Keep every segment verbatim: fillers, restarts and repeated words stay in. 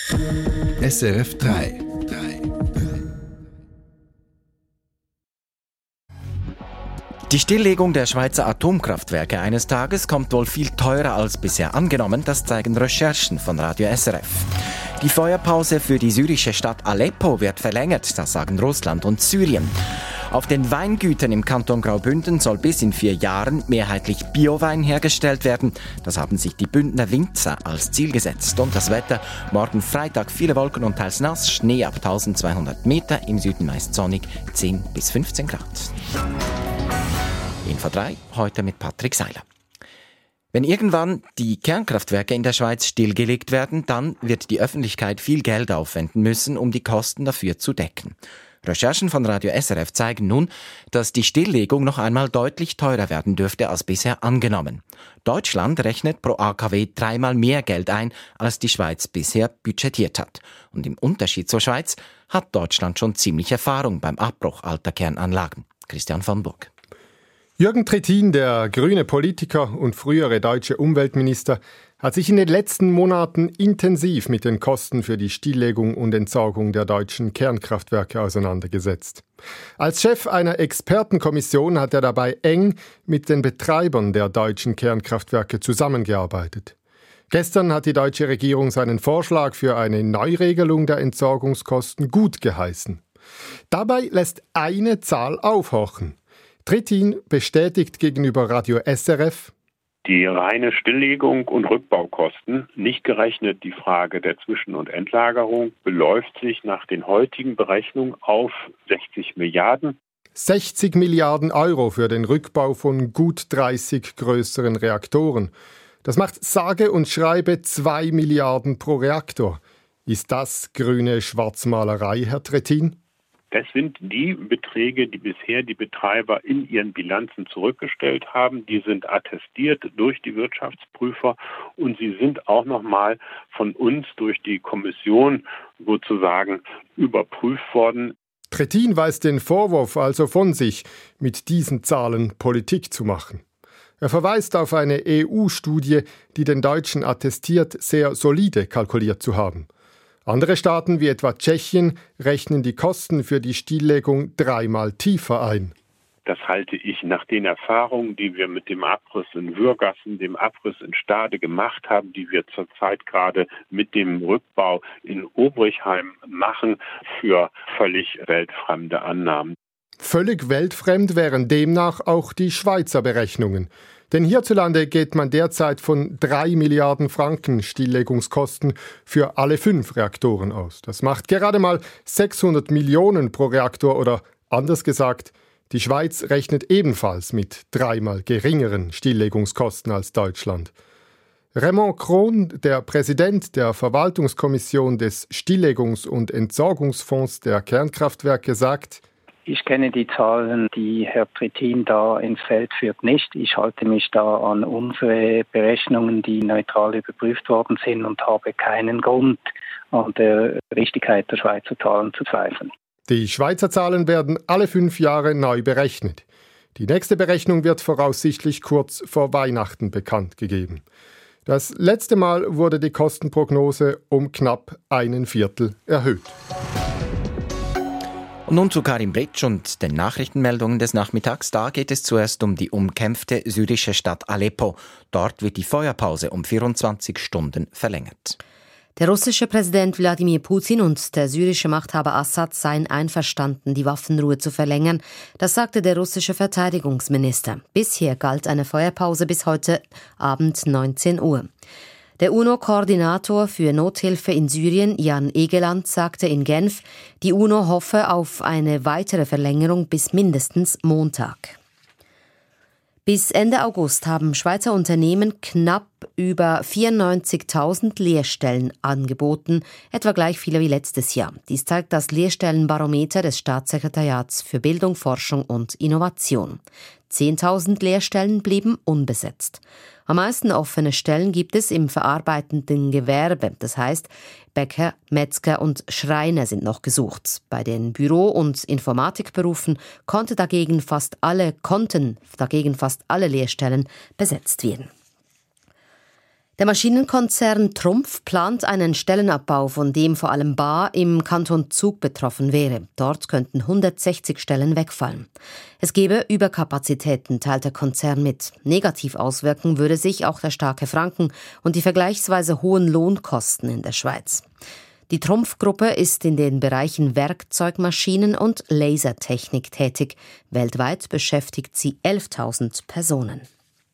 S R F drei. Die Stilllegung der Schweizer Atomkraftwerke eines Tages kommt wohl viel teurer als bisher angenommen, das zeigen Recherchen von Radio S R F. Die Feuerpause für die syrische Stadt Aleppo wird verlängert, das sagen Russland und Syrien. Auf den Weingütern im Kanton Graubünden soll bis in vier Jahren mehrheitlich Biowein hergestellt werden. Das haben sich die Bündner Winzer als Ziel gesetzt. Und das Wetter: morgen Freitag viele Wolken und teils nass, Schnee ab eintausendzweihundert Meter, im Süden meist sonnig, zehn bis fünfzehn Grad. Info drei, heute mit Patrick Seiler. Wenn irgendwann die Kernkraftwerke in der Schweiz stillgelegt werden, dann wird die Öffentlichkeit viel Geld aufwenden müssen, um die Kosten dafür zu decken. Recherchen von Radio S R F zeigen nun, dass die Stilllegung noch einmal deutlich teurer werden dürfte als bisher angenommen. Deutschland rechnet pro A K W dreimal mehr Geld ein, als die Schweiz bisher budgetiert hat. Und im Unterschied zur Schweiz hat Deutschland schon ziemlich Erfahrung beim Abbruch alter Kernanlagen. Christian von Burg. Jürgen Trittin, der grüne Politiker und frühere deutsche Umweltminister, hat sich in den letzten Monaten intensiv mit den Kosten für die Stilllegung und Entsorgung der deutschen Kernkraftwerke auseinandergesetzt. Als Chef einer Expertenkommission hat er dabei eng mit den Betreibern der deutschen Kernkraftwerke zusammengearbeitet. Gestern hat die deutsche Regierung seinen Vorschlag für eine Neuregelung der Entsorgungskosten gut geheißen. Dabei lässt eine Zahl aufhorchen. Trittin bestätigt gegenüber Radio S R F: Die reine Stilllegung und Rückbaukosten, nicht gerechnet die Frage der Zwischen- und Endlagerung, beläuft sich nach den heutigen Berechnungen auf sechzig Milliarden. sechzig Milliarden Euro für den Rückbau von gut dreißig größeren Reaktoren. Das macht sage und schreibe zwei Milliarden pro Reaktor. Ist das grüne Schwarzmalerei, Herr Trittin? Das sind die Beträge, die bisher die Betreiber in ihren Bilanzen zurückgestellt haben. Die sind attestiert durch die Wirtschaftsprüfer und sie sind auch nochmal von uns durch die Kommission sozusagen überprüft worden. Trittin weist den Vorwurf also von sich, mit diesen Zahlen Politik zu machen. Er verweist auf eine E U-Studie, die den Deutschen attestiert, sehr solide kalkuliert zu haben. Andere Staaten wie etwa Tschechien rechnen die Kosten für die Stilllegung dreimal tiefer ein. Das halte ich nach den Erfahrungen, die wir mit dem Abriss in Würgassen, dem Abriss in Stade gemacht haben, die wir zurzeit gerade mit dem Rückbau in Obrichheim machen, für völlig weltfremde Annahmen. Völlig weltfremd wären demnach auch die Schweizer Berechnungen. Denn hierzulande geht man derzeit von drei Milliarden Franken Stilllegungskosten für alle fünf Reaktoren aus. Das macht gerade mal sechshundert Millionen pro Reaktor, oder anders gesagt, die Schweiz rechnet ebenfalls mit dreimal geringeren Stilllegungskosten als Deutschland. Raymond Kron, der Präsident der Verwaltungskommission des Stilllegungs- und Entsorgungsfonds der Kernkraftwerke, sagt: Ich kenne die Zahlen, die Herr Trittin da ins Feld führt, nicht. Ich halte mich da an unsere Berechnungen, die neutral überprüft worden sind, und habe keinen Grund, an der Richtigkeit der Schweizer Zahlen zu zweifeln. Die Schweizer Zahlen werden alle fünf Jahre neu berechnet. Die nächste Berechnung wird voraussichtlich kurz vor Weihnachten bekannt gegeben. Das letzte Mal wurde die Kostenprognose um knapp einen Viertel erhöht. Und nun zu Karim Britsch und den Nachrichtenmeldungen des Nachmittags. Da geht es zuerst um die umkämpfte syrische Stadt Aleppo. Dort wird die Feuerpause um vierundzwanzig Stunden verlängert. Der russische Präsident Wladimir Putin und der syrische Machthaber Assad seien einverstanden, die Waffenruhe zu verlängern. Das sagte der russische Verteidigungsminister. Bisher galt eine Feuerpause bis heute Abend neunzehn Uhr. Der UNO-Koordinator für Nothilfe in Syrien, Jan Egeland, sagte in Genf, die UNO hoffe auf eine weitere Verlängerung bis mindestens Montag. Bis Ende August haben Schweizer Unternehmen knapp über vierundneunzigtausend Lehrstellen angeboten, etwa gleich viele wie letztes Jahr. Dies zeigt das Lehrstellenbarometer des Staatssekretariats für Bildung, Forschung und Innovation. zehntausend Lehrstellen blieben unbesetzt. Am meisten offene Stellen gibt es im verarbeitenden Gewerbe, das heißt Bäcker, Metzger und Schreiner sind noch gesucht. Bei den Büro- und Informatikberufen konnte dagegen fast alle, konnten dagegen fast alle Lehrstellen besetzt werden. Der Maschinenkonzern Trumpf plant einen Stellenabbau, von dem vor allem Baar im Kanton Zug betroffen wäre. Dort könnten hundertsechzig Stellen wegfallen. Es gebe Überkapazitäten, teilt der Konzern mit. Negativ auswirken würde sich auch der starke Franken und die vergleichsweise hohen Lohnkosten in der Schweiz. Die Trumpf-Gruppe ist in den Bereichen Werkzeugmaschinen und Lasertechnik tätig. Weltweit beschäftigt sie elftausend Personen.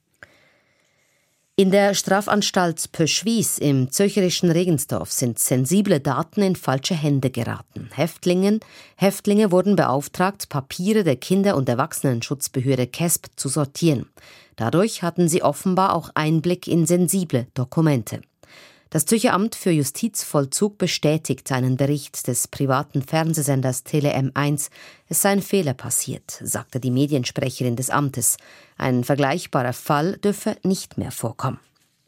In der Strafanstalt Pöschwies im zürcherischen Regensdorf sind sensible Daten in falsche Hände geraten. Häftlingen, Häftlinge wurden beauftragt, Papiere der Kinder- und Erwachsenenschutzbehörde K E S P zu sortieren. Dadurch hatten sie offenbar auch Einblick in sensible Dokumente. Das Zürcher Amt für Justizvollzug bestätigt einen Bericht des privaten Fernsehsenders Tele M eins. Es sei ein Fehler passiert, sagte die Mediensprecherin des Amtes. Ein vergleichbarer Fall dürfe nicht mehr vorkommen.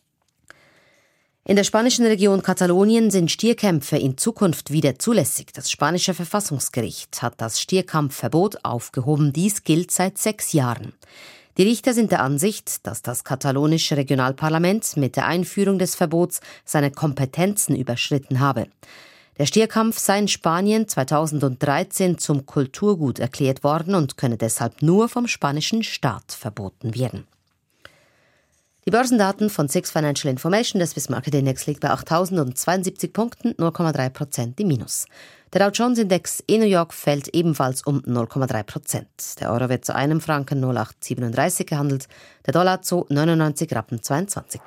In der spanischen Region Katalonien sind Stierkämpfe in Zukunft wieder zulässig. Das spanische Verfassungsgericht hat das Stierkampfverbot aufgehoben. Dies gilt seit sechs Jahren. Die Richter sind der Ansicht, dass das katalonische Regionalparlament mit der Einführung des Verbots seine Kompetenzen überschritten habe. Der Stierkampf sei in Spanien zweitausenddreizehn zum Kulturgut erklärt worden und könne deshalb nur vom spanischen Staat verboten werden. Die Börsendaten von Six Financial Information, des Swiss Market Index, liegt bei achttausendzweiundsiebzig Punkten, null Komma drei Prozent im Minus. Der Dow Jones Index in New York fällt ebenfalls um null Komma drei Prozent. Der Euro wird zu einem Franken null Komma acht siebenunddreißig gehandelt, der Dollar zu neunundneunzig Rappen zweiundzwanzig.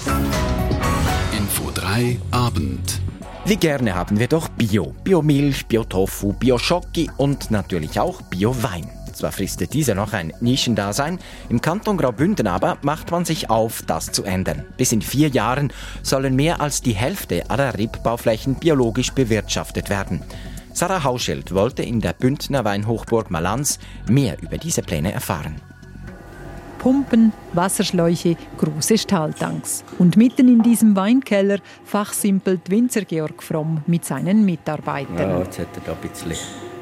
Info drei Abend. Wie gerne haben wir doch Bio. Biomilch, Bio-Tofu, Bio-Schoki und natürlich auch Bio-Wein. Zwar fristet dieser noch ein Nischendasein, im Kanton Graubünden aber macht man sich auf, das zu ändern. Bis in vier Jahren sollen mehr als die Hälfte aller Rebbauflächen biologisch bewirtschaftet werden. Sarah Hauschild wollte in der Bündner Weinhochburg Malanz mehr über diese Pläne erfahren. Pumpen, Wasserschläuche, große Stahltanks. Und mitten in diesem Weinkeller fachsimpelt Winzer Georg Fromm mit seinen Mitarbeitern. Ja, jetzt hat er da ein bisschen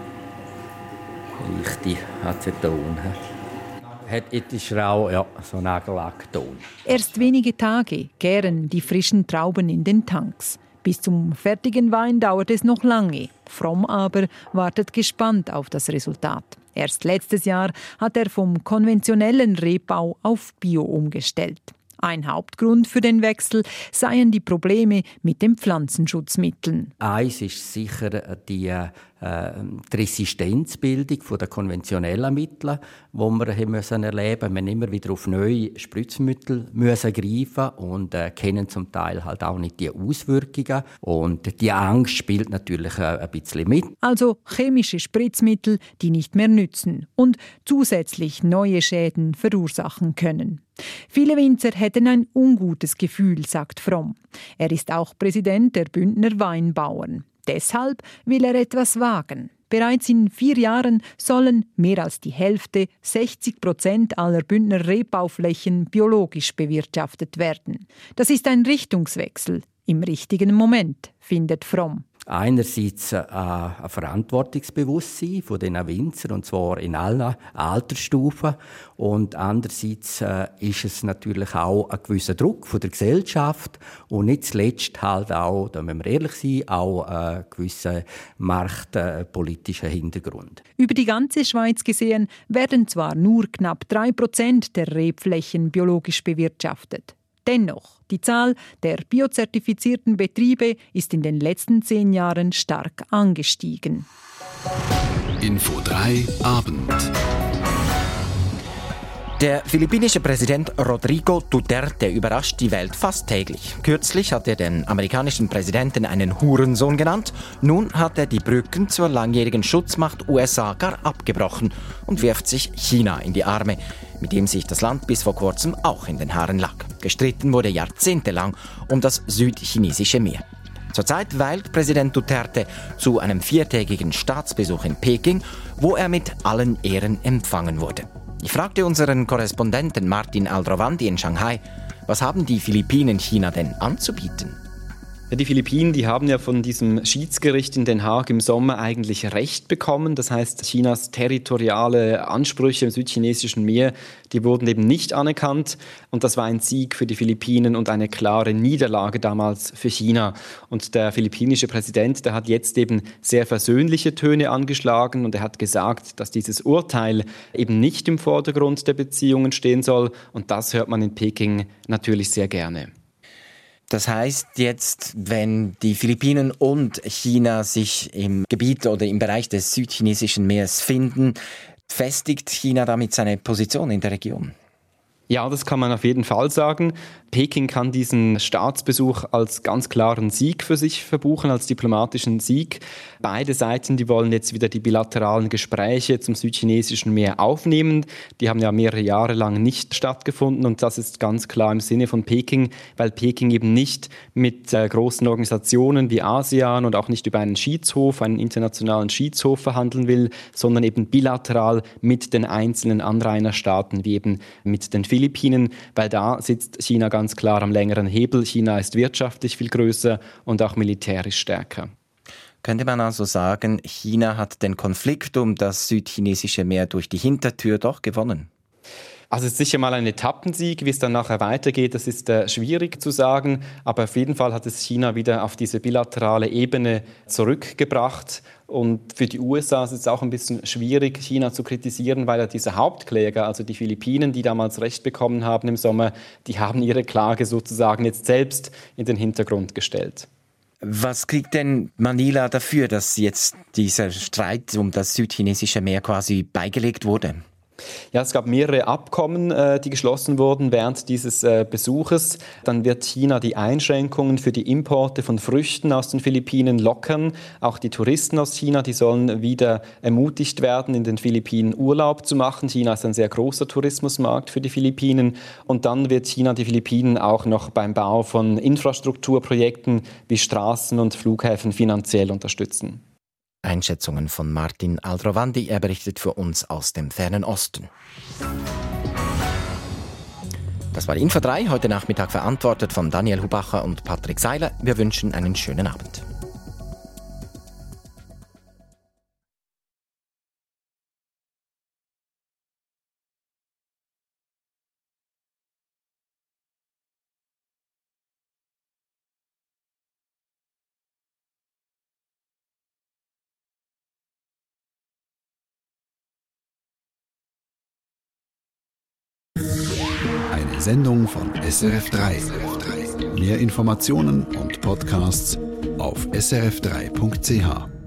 leichte Aceton. Hat etwas rau, ja, so Nagellackton. Erst wenige Tage gären die frischen Trauben in den Tanks. Bis zum fertigen Wein dauert es noch lange. Fromm aber wartet gespannt auf das Resultat. Erst letztes Jahr hat er vom konventionellen Rebbau auf Bio umgestellt. Ein Hauptgrund für den Wechsel seien die Probleme mit den Pflanzenschutzmitteln. Eins ist sicher die, äh, die Resistenzbildung der konventionellen Mittel, die wir haben müssen erleben mussten. Wir immer wieder auf neue Spritzmittel müssen greifen und äh, kennen zum Teil halt auch nicht die Auswirkungen. Und die Angst spielt natürlich äh, ein bisschen mit. Also chemische Spritzmittel, die nicht mehr nützen und zusätzlich neue Schäden verursachen können. Viele Winzer hätten ein ungutes Gefühl, sagt Fromm. Er ist auch Präsident der Bündner Weinbauern. Deshalb will er etwas wagen. Bereits in vier Jahren sollen mehr als die Hälfte, sechzig Prozent aller Bündner Rebbauflächen biologisch bewirtschaftet werden. Das ist ein Richtungswechsel im richtigen Moment, findet Fromm. Einerseits äh, ein Verantwortungsbewusstsein von den Winzern, und zwar in allen Altersstufen. Und andererseits äh, ist es natürlich auch ein gewisser Druck von der Gesellschaft und nicht zuletzt halt auch, da müssen wir ehrlich sein, auch ein gewisser marktpolitischer Hintergrund. Über die ganze Schweiz gesehen werden zwar nur knapp drei Prozent der Rebflächen biologisch bewirtschaftet. Dennoch, die Zahl der biozertifizierten Betriebe ist in den letzten zehn Jahren stark angestiegen. Info drei Abend. Der philippinische Präsident Rodrigo Duterte überrascht die Welt fast täglich. Kürzlich hat er den amerikanischen Präsidenten einen Hurensohn genannt. Nun hat er die Brücken zur langjährigen Schutzmacht U S A gar abgebrochen und wirft sich China in die Arme, mit dem sich das Land bis vor kurzem auch in den Haaren lag. Gestritten wurde jahrzehntelang um das südchinesische Meer. Zurzeit weilt Präsident Duterte zu einem viertägigen Staatsbesuch in Peking, wo er mit allen Ehren empfangen wurde. Ich fragte unseren Korrespondenten Martin Aldrovandi in Shanghai, was haben die Philippinen China denn anzubieten? Ja, die Philippinen, die haben ja von diesem Schiedsgericht in Den Haag im Sommer eigentlich Recht bekommen. Das heißt, Chinas territoriale Ansprüche im südchinesischen Meer, die wurden eben nicht anerkannt. Und das war ein Sieg für die Philippinen und eine klare Niederlage damals für China. Und der philippinische Präsident, der hat jetzt eben sehr versöhnliche Töne angeschlagen und er hat gesagt, dass dieses Urteil eben nicht im Vordergrund der Beziehungen stehen soll. Und das hört man in Peking natürlich sehr gerne. Das heißt jetzt, wenn die Philippinen und China sich im Gebiet oder im Bereich des südchinesischen Meeres finden, festigt China damit seine Position in der Region? Ja, das kann man auf jeden Fall sagen. Peking kann diesen Staatsbesuch als ganz klaren Sieg für sich verbuchen, als diplomatischen Sieg. Beide Seiten, die wollen jetzt wieder die bilateralen Gespräche zum südchinesischen Meer aufnehmen. Die haben ja mehrere Jahre lang nicht stattgefunden und das ist ganz klar im Sinne von Peking, weil Peking eben nicht mit äh, großen Organisationen wie ASEAN und auch nicht über einen Schiedshof, einen internationalen Schiedshof verhandeln will, sondern eben bilateral mit den einzelnen Anrainerstaaten, wie eben mit den Philippinen, weil da sitzt China ganz klar am längeren Hebel. China ist wirtschaftlich viel größer und auch militärisch stärker. Könnte man also sagen, China hat den Konflikt um das südchinesische Meer durch die Hintertür doch gewonnen? Also es ist sicher mal ein Etappensieg, wie es dann nachher weitergeht, das ist äh, schwierig zu sagen, aber auf jeden Fall hat es China wieder auf diese bilaterale Ebene zurückgebracht und für die U S A ist es auch ein bisschen schwierig, China zu kritisieren, weil ja diese Hauptkläger, also die Philippinen, die damals Recht bekommen haben im Sommer, die haben ihre Klage sozusagen jetzt selbst in den Hintergrund gestellt. Was kriegt denn Manila dafür, dass jetzt dieser Streit um das südchinesische Meer quasi beigelegt wurde? Ja, es gab mehrere Abkommen, äh, die geschlossen wurden während dieses äh, Besuches. Dann wird China die Einschränkungen für die Importe von Früchten aus den Philippinen lockern. Auch die Touristen aus China, die sollen wieder ermutigt werden, in den Philippinen Urlaub zu machen. China ist ein sehr großer Tourismusmarkt für die Philippinen. Und dann wird China die Philippinen auch noch beim Bau von Infrastrukturprojekten wie Straßen und Flughäfen finanziell unterstützen. Einschätzungen von Martin Aldrovandi, er berichtet für uns aus dem fernen Osten. Das war Info drei, heute Nachmittag verantwortet von Daniel Hubacher und Patrick Seiler. Wir wünschen einen schönen Abend. Eine Sendung von S R F drei. Mehr Informationen und Podcasts auf s r f drei punkt c h.